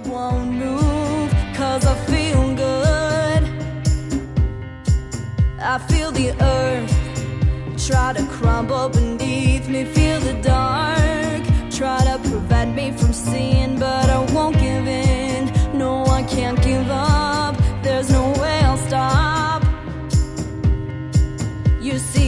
won't move, 'cause I feel good. I feel the earth try to crumble beneath me, feel the dark try to prevent me from seeing, but I won't give in. No, I can't give up, there's no way I'll stop. You see